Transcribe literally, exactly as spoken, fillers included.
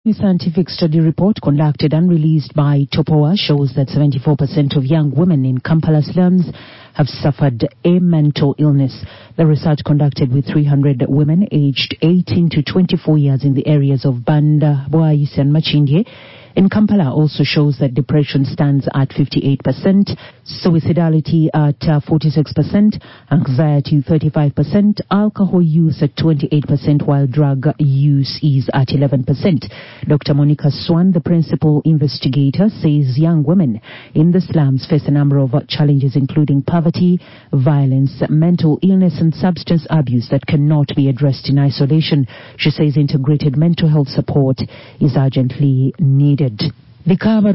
A scientific study report conducted and released by Topowa shows that seventy-four percent of young women in Kampala slums have suffered a mental illness. The research, conducted with three hundred women aged eighteen to twenty-four years in the areas of Banda, Bwais and Machindye in Kampala, also shows that depression stands at fifty-eight percent, suicidality at uh, forty-six percent, anxiety thirty-five percent, alcohol use at twenty-eight percent, while drug use is at eleven percent. Doctor Monica Swan, the principal investigator, says young women in the slums face a number of challenges, including poverty, violence, mental illness and substance abuse that cannot be addressed in isolation. She says integrated mental health support is urgently needed. The